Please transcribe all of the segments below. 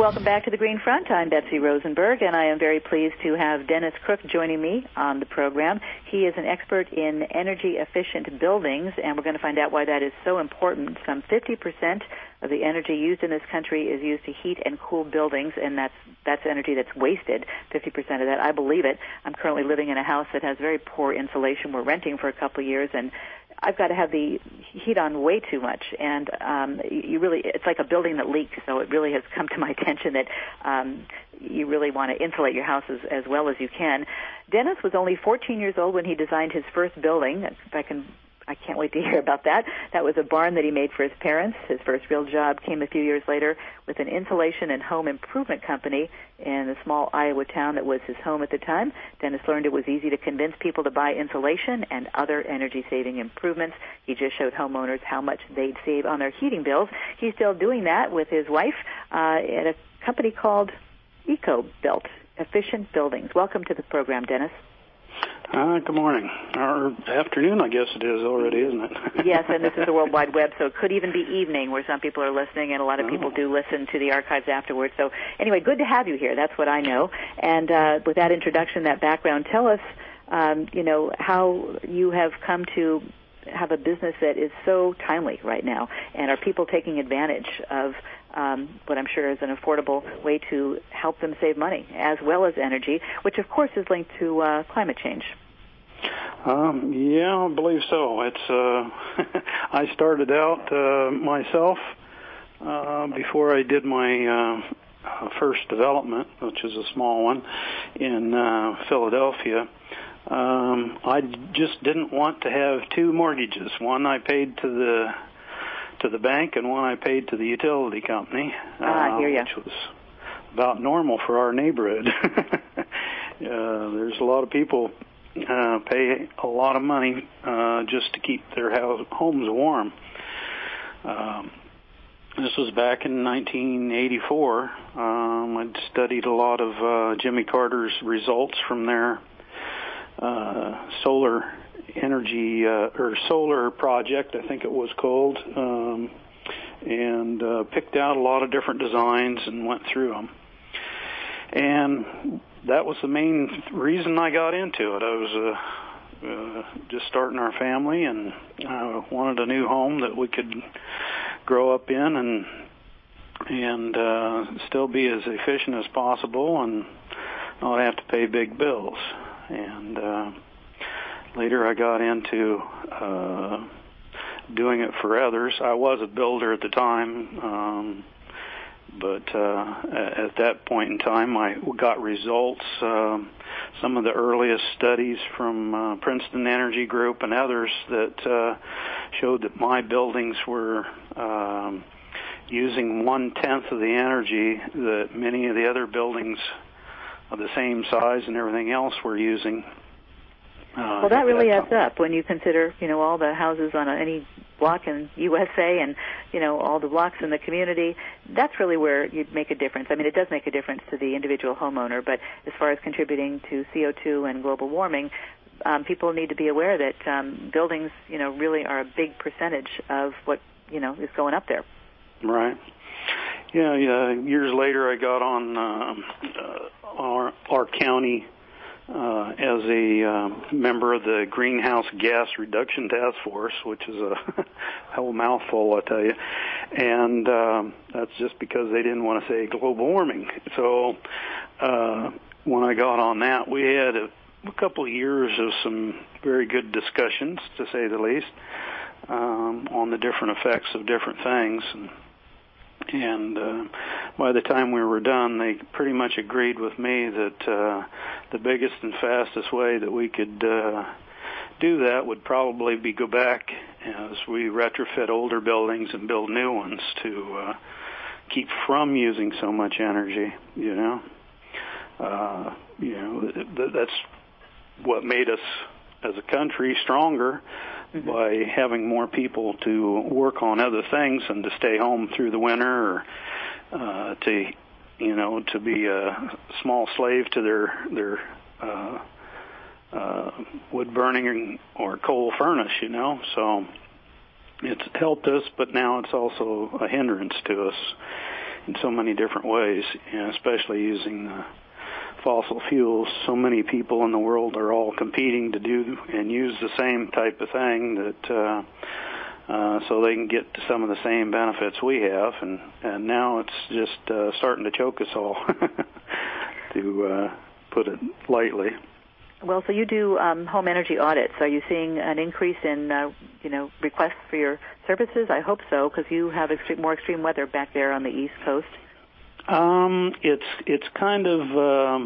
welcome back to the Green Front. I'm Betsy Rosenberg, and I am very pleased to have Dennis Crook joining me on the program. He is an expert in energy-efficient buildings, and we're going to find out why that is so important. Some 50% of the energy used in this country is used to heat and cool buildings, and that's energy that's wasted, 50% of that. I believe it. I'm currently living in a house that has very poor insulation. We're renting for a couple of years, and I've got to have the heat on way too much, and it's like a building that leaks, so it really has come to my attention that you really want to insulate your house as well as you can. Dennis was only 14 years old when he designed his first building. I can't wait to hear about that. That was a barn that he made for his parents. His first real job came a few years later with an insulation and home improvement company in a small Iowa town that was his home at the time. Dennis learned it was easy to convince people to buy insulation and other energy-saving improvements. He just showed homeowners how much they'd save on their heating bills. He's still doing that with his wife at a company called EcoBuilt, Efficient Buildings. Welcome to the program, Dennis. Good morning, or afternoon, I guess it is already, isn't it? Yes, and this is the World Wide Web, so it could even be evening where some people are listening, and a lot of people do listen to the archives afterwards. So anyway, good to have you here. That's what I know. And with that introduction, that background, tell us, how you have come to have a business that is so timely right now, and are people taking advantage of what I'm sure is an affordable way to help them save money, as well as energy, which of course is linked to climate change. Yeah, I believe so. It's I started out myself before I did my first development, which is a small one in Philadelphia. I just didn't want to have two mortgages. One I paid to the bank, and one I paid to the utility company, which was about normal for our neighborhood. There's a lot of people pay a lot of money just to keep their homes warm. This was back in 1984. I'd studied a lot of Jimmy Carter's results from their solar energy or solar project, I think it was called, and picked out a lot of different designs and went through them. And that was the main reason I got into it. I was just starting our family, and I wanted a new home that we could grow up in and still be as efficient as possible and not have to pay big bills. And later I got into doing it for others. I was a builder at the time, but at that point in time I got results. Some of the earliest studies from Princeton Energy Group and others that showed that my buildings were using 1/10 of the energy that many of the other buildings of the same size and everything else were using. Well, that really adds up when you consider, all the houses on any block in USA and, all the blocks in the community. That's really where you'd make a difference. I mean, it does make a difference to the individual homeowner, but as far as contributing to CO2 and global warming, people need to be aware that buildings, really are a big percentage of what, is going up there. Right. Yeah. Years later, I got on our county as a member of the Greenhouse Gas Reduction Task Force, which is a whole mouthful, I tell you. And that's just because they didn't want to say global warming. So when I got on that, we had a couple of years of some very good discussions, to say the least, on the different effects of different things. And by the time we were done, they pretty much agreed with me that the biggest and fastest way that we could do that would probably be go back as we retrofit older buildings and build new ones to keep from using so much energy. That's what made us as a country stronger. Mm-hmm. By having more people to work on other things and to stay home through the winter, or to be a small slave to their wood burning or coal furnace, So it's helped us, but now it's also a hindrance to us. in so many different ways, and especially using fossil fuels. So many people in the world are all competing to do and use the same type of thing that so they can get to some of the same benefits we have, and now it's just starting to choke us all, to put it lightly. Well, so you do home energy audits. Are you seeing an increase in requests for your services? I hope so, because you have more extreme weather back there on the East Coast. It's kind of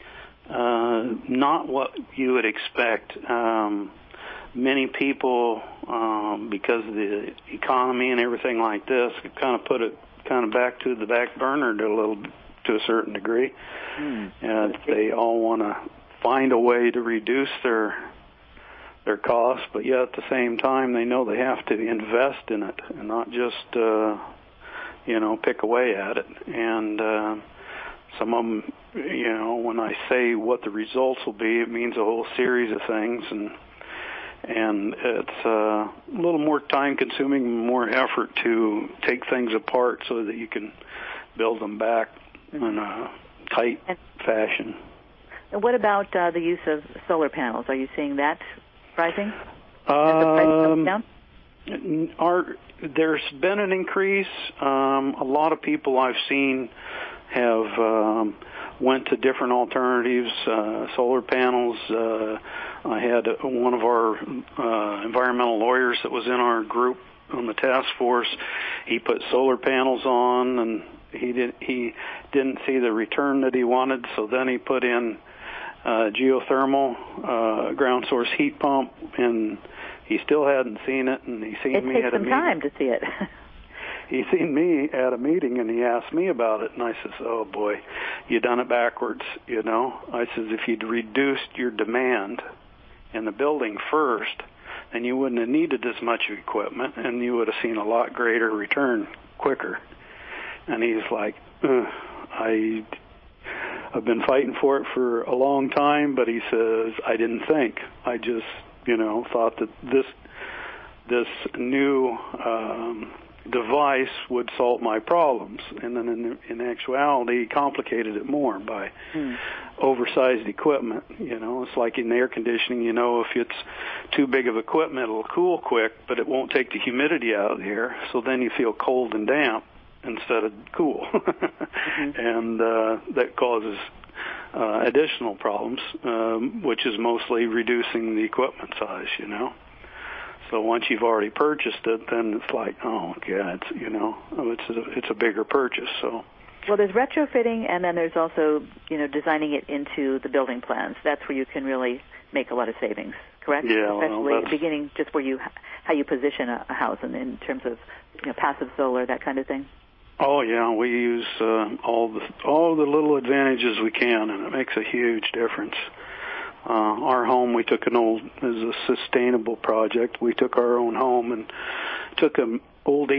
not what you would expect. Many people, because of the economy and everything like this, kind of put it kind of back to the back burner to a certain degree. They all want to find a way to reduce their costs, but yet at the same time they know they have to invest in it and not just pick away at it. And some of them, when I say what the results will be, it means a whole series of things, and it's a little more time-consuming, more effort to take things apart so that you can build them back in a tight fashion. And what about the use of solar panels? Are you seeing that rising? There's been an increase. A lot of people I've seen have went to different alternatives, solar panels. I had one of our environmental lawyers that was in our group on the task force. He put solar panels on, and he didn't see the return that he wanted, so then he put in geothermal ground source heat pump, and he still hadn't seen it, and he seen me at a meeting. It takes some time to see it. He seen me at a meeting, and he asked me about it, and I says, oh, boy, you done it backwards, I says, if you'd reduced your demand in the building first, then you wouldn't have needed as much equipment, and you would have seen a lot greater return quicker. And he's like, I've been fighting for it for a long time, but he says, I didn't think. I just, thought that this new device would solve my problems. And then in actuality, he complicated it more by oversized equipment. It's like in air conditioning, if it's too big of equipment, it'll cool quick, but it won't take the humidity out of the air. So then you feel cold and damp instead of cool. And that causes additional problems, which is mostly reducing the equipment size, So once you've already purchased it, then it's like, oh, God, it's a bigger purchase. So. Well, there's retrofitting, and then there's also, designing it into the building plans. That's where you can really make a lot of savings, correct? Yeah. Especially at the beginning, just how you position a house in terms of passive solar, that kind of thing. Oh yeah, we use all the little advantages we can, and it makes a huge difference. Our home, we took as a sustainable project. We took our own home and took an old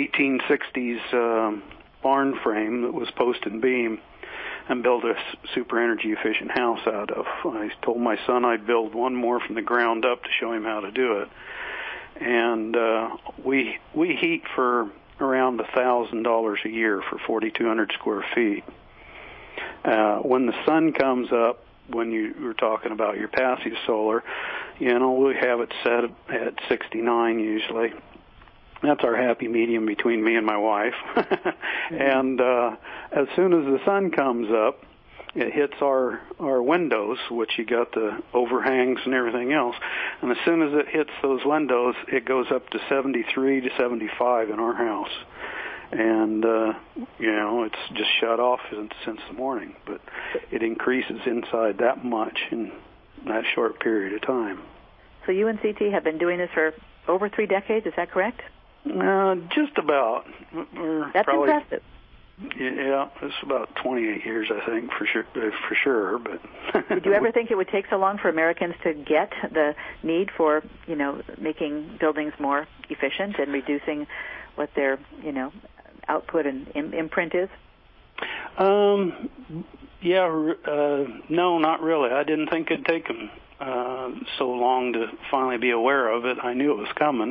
1860s barn frame that was post and beam and built a super energy efficient house out of. I told my son I'd build one more from the ground up to show him how to do it. And we heat for around $1,000 a year for 4,200 square feet. When the sun comes up, when you were talking about your passive solar, we have it set at 69 usually. That's our happy medium between me and my wife. And as soon as the sun comes up, it hits our windows, which you got the overhangs and everything else. And as soon as it hits those windows, it goes up to 73 to 75 in our house. And, it's just shut off since the morning. But it increases inside that much in that short period of time. So you and CT have been doing this for over 3 decades, is that correct? Just about. That's impressive. Yeah, it's about 28 years, I think, for sure. But did you ever think it would take so long for Americans to get the need for, making buildings more efficient and reducing what their, output and imprint is? No, not really. I didn't think it'd take them so long to finally be aware of it. I knew it was coming.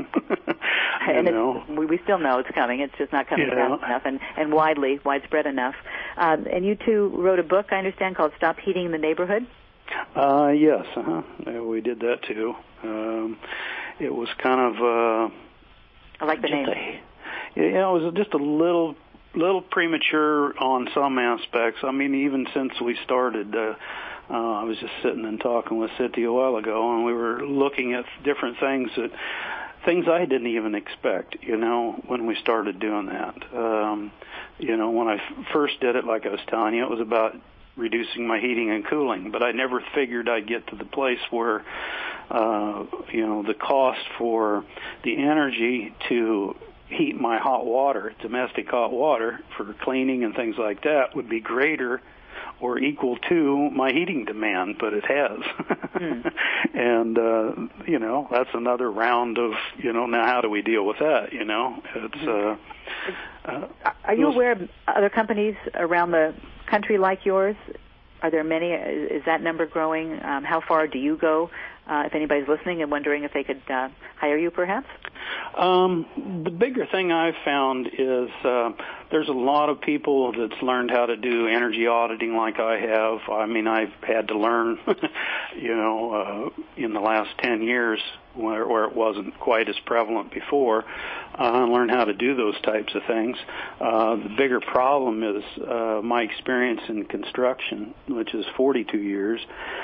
We still know it's coming. It's just not coming fast enough and widespread enough. And you two wrote a book, I understand, called Stop Heating the Neighborhood? Yes, we did that too. It was kind of... I like the name. It was just a little premature on some aspects. I mean, even since we started, I was just sitting and talking with Cynthia a while ago, and we were looking at different things I didn't even expect, when we started doing that. When I first did it, like I was telling you, it was about reducing my heating and cooling, but I never figured I'd get to the place where, the cost for the energy to heat my hot water, domestic hot water, for cleaning and things like that would be greater or equal to my heating demand, but it has. And, that's another round of, now how do we deal with that, It's, Are you aware of other companies around the country like yours? Are there many? Is that number growing? How far do you go? If anybody's listening and wondering if they could hire you, perhaps? The bigger thing I've found is there's a lot of people that's learned how to do energy auditing like I have. I mean, I've had to learn, in the last 10 years where it wasn't quite as prevalent before, learn how to do those types of things. The bigger problem is my experience in construction, which is 42 years,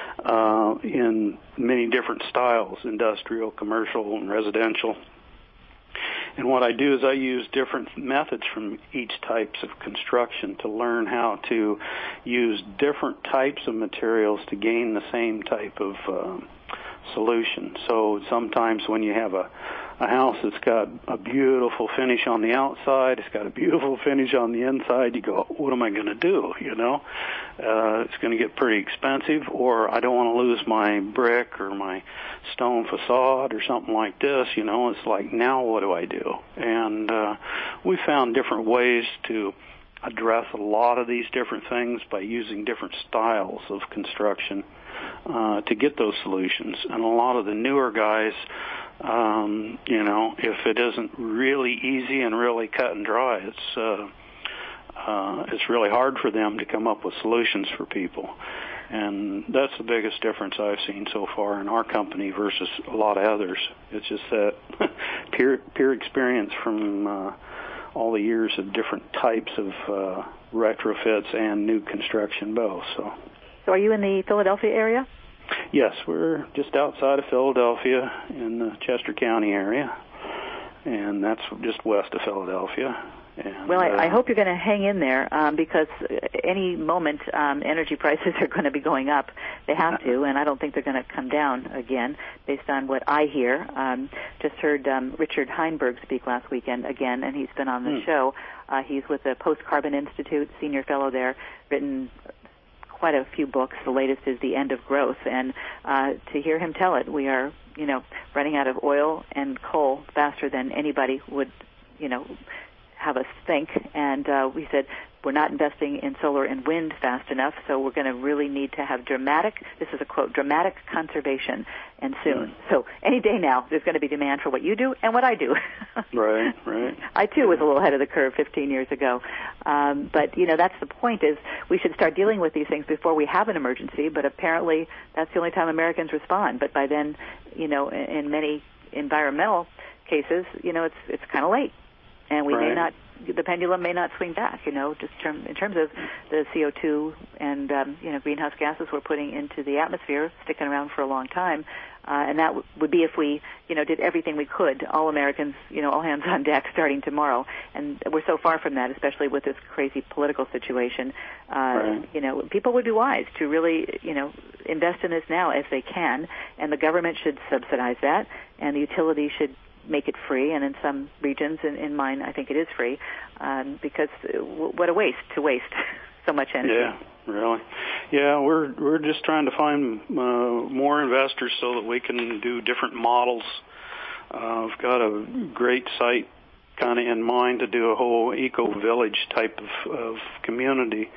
in many different styles, industrial, commercial, and residential. And what I do is I use different methods from each types of construction to learn how to use different types of materials to gain the same type of solution. So sometimes when you have a house that's got a beautiful finish on the outside, it's got a beautiful finish on the inside, you go, what am I going to do, It's going to get pretty expensive, or I don't want to lose my brick or my stone facade or something like this, It's like, now what do I do? And we found different ways to address a lot of these different things by using different styles of construction to get those solutions. And a lot of the newer guys, if it isn't really easy and really cut and dry, it's really hard for them to come up with solutions for people. And that's the biggest difference I've seen so far in our company versus a lot of others. It's just that pure experience from all the years of different types of retrofits and new construction both. So are you in the Philadelphia area? Yes, we're just outside of Philadelphia in the Chester County area, and that's just west of Philadelphia. And, well, I hope you're going to hang in there because any moment energy prices are going to be going up. They have to, and I don't think they're going to come down again based on what I hear. Just heard Richard Heinberg speak last weekend again, and he's been on the show. He's with the Post-Carbon Institute, senior fellow there, written quite a few books. The latest is The End of Growth, and to hear him tell it, we are, running out of oil and coal faster than anybody would, have us think. And we said we're not investing in solar and wind fast enough, so we're going to really need to have dramatic, this is a quote, dramatic conservation, and soon. So any day now, there's going to be demand for what you do and what I do. Right. I, too, was a little ahead of the curve 15 years ago. But, that's the point, is we should start dealing with these things before we have an emergency, but apparently that's the only time Americans respond. But by then, in many environmental cases, it's kind of late. And we may not, the pendulum may not swing back, just in terms of the CO2 and, greenhouse gases we're putting into the atmosphere, sticking around for a long time. And that would be if we, did everything we could, all Americans, all hands on deck starting tomorrow. And we're so far from that, especially with this crazy political situation. People would be wise to really, invest in this now if they can. And the government should subsidize that, and the utilities should make it free, and in some regions, in mine, I think it is free, because what a waste to waste so much energy. Yeah, really. Yeah, we're just trying to find more investors so that we can do different models. We've got a great site kind of in mind to do a whole eco-village type of community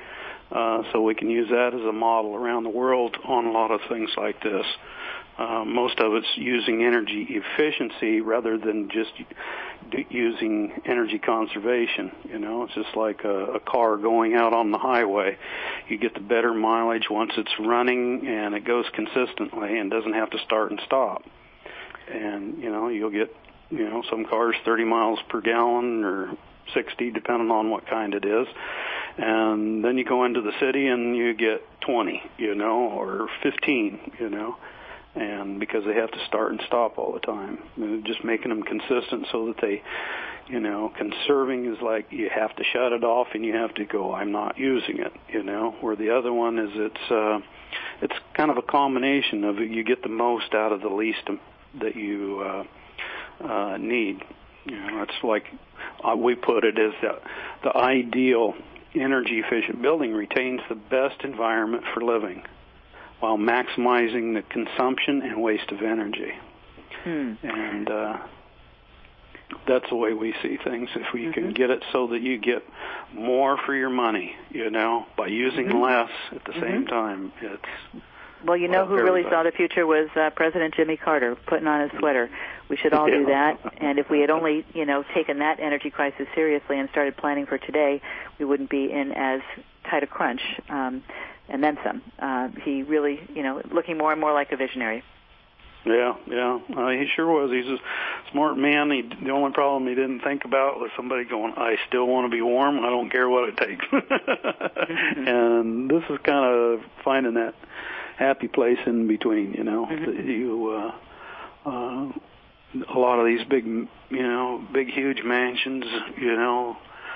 So we can use that as a model around the world on a lot of things like this. Most of it's using energy efficiency rather than just using energy conservation. You know, it's just like a car going out on the highway. You get the better mileage once it's running and it goes consistently and doesn't have to start and stop. And, you know, you'll get, you know, some cars 30 miles per gallon or 60, depending on what kind it is. And then you go into the city and you get 20, you know, or 15, you know. And because they have to start and stop all the time, and just making them consistent so that they, you know, conserving is like you have to shut it off and you have to go, I'm not using it, you know. Where the other one is it's kind of a combination of you get the most out of the least that you need. You know, it's like we put it as the ideal energy efficient building retains the best environment for living, while maximizing the consumption and waste of energy. And that's the way we see things. If we can get it so that you get more for your money, you know, by using less at the same time, it's... Well, you know who really saw the future was President Jimmy Carter, putting on his sweater. We should all do that. And if we had only, you know, taken that energy crisis seriously and started planning for today, we wouldn't be in as tight a crunch. And then some. He really, you know, looking more and more like a visionary. Yeah. He sure was. He's a smart man. The only problem he didn't think about was somebody going, I still want to be warm. I don't care what it takes. And this is kind of finding that happy place in between, you know. A lot of these big, you know, big, huge mansions, you know,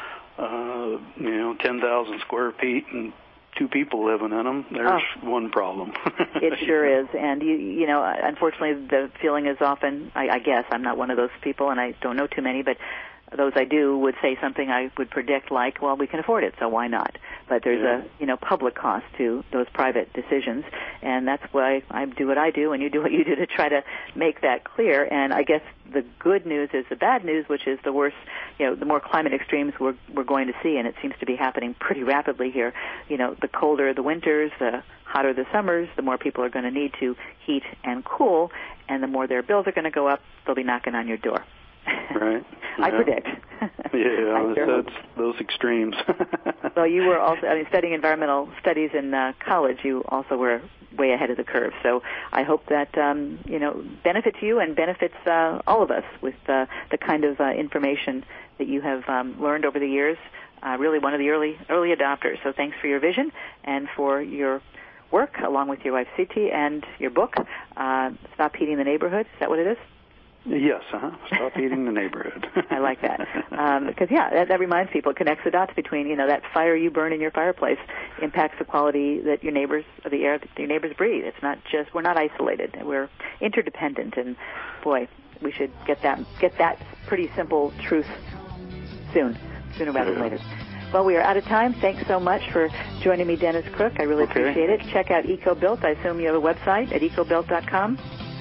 10,000 square feet and 2 people living in them. There's one problem. It sure is. And, you know, unfortunately, the feeling is often, I guess, I'm not one of those people, and I don't know too many, but those I do would say something I would predict like, well, we can afford it, so why not? But there's a, you know, public cost to those private decisions, and that's why I do what I do and you do what you do to try to make that clear. And I guess the good news is the bad news, which is the worse, you know, the more climate extremes we're going to see, and it seems to be happening pretty rapidly here. You know, the colder the winters, the hotter the summers, the more people are going to need to heat and cool, and the more their bills are going to go up, they'll be knocking on your door. Right. I predict. That's those extremes. Well, you were also, studying environmental studies in college. You also were way ahead of the curve. So I hope that, you know, benefits you and benefits all of us with the kind of information that you have learned over the years. Really one of the early adopters. So thanks for your vision and for your work, along with your wife, Siti, and your book, Stop Heating the Neighborhood. Is that what it is? Yes, Stop Heating the Neighborhood. I like that. Because, that reminds people, it connects the dots between, you know, that fire you burn in your fireplace impacts the quality that your neighbors, of the air that your neighbors breathe. It's not just, we're not isolated. We're interdependent. And, boy, we should get that pretty simple truth sooner rather than later. Well, we are out of time. Thanks so much for joining me, Dennis Crook. I really appreciate it. Check out EcoBuilt. I assume you have a website at ecobuilt.com.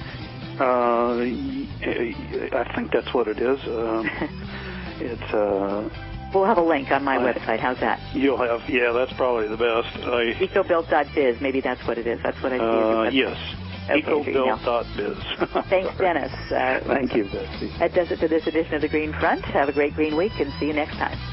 I think that's what it is. It's we'll have a link on my website. How's that? You'll have, that's probably the best. Ecobuilt.biz. Maybe that's what it is. That's what I see. Yes. Okay, Ecobuilt.biz. Thanks, Dennis. Thank you, Betsy. That does it for this edition of The Green Front. Have a great green week and see you next time.